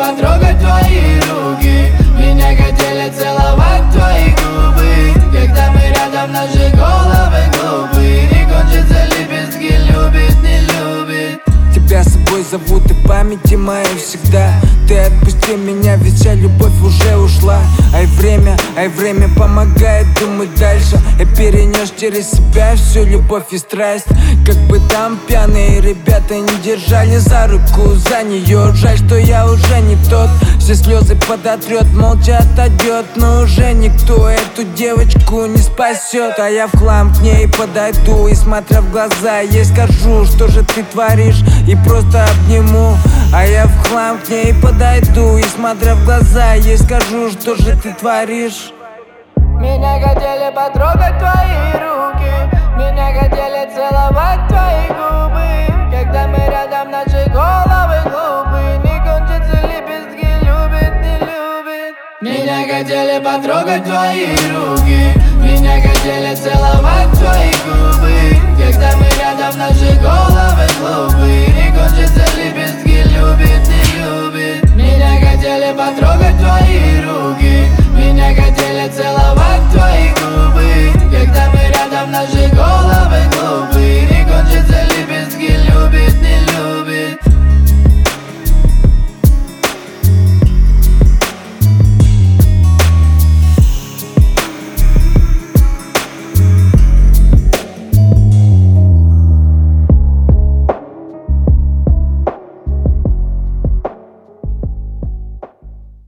потрогать твои руки, меня хотели целовать твои губы. Когда мы рядом, наши головы глупые, не кончится лепестки, любит, не любит. Тебя с собой зовут и памяти моей всегда. Ты отпусти меня, ведь вся любовь уже ушла. Ай, время помогает думать дальше. Я перенес через себя всю любовь и страсть. Как бы там пьяные ребята не держали за руку за нее. Жаль, что я уже не тот. Все слезы подотрет, молча отойдет. Но уже никто эту девочку не спасет. А я в хлам к ней подойду и, смотря в глаза, ей скажу, что же ты творишь, и просто обниму. А я в хлам к ней подойду и, смотря в глаза, ей скажу, что же ты творишь. Меня хотели потрогать твои руки, меня хотели целовать твои губы. Когда мы рядом, наши головы глупые, не кончится лепестки, любит, не любит. Меня хотели потрогать твои руки, меня хотели целовать твои губы. Когда мы рядом, наши головы глупые, не кончится лепестки, любит, не любит. Меня хотели потрогать твои руки, меня хотели целовать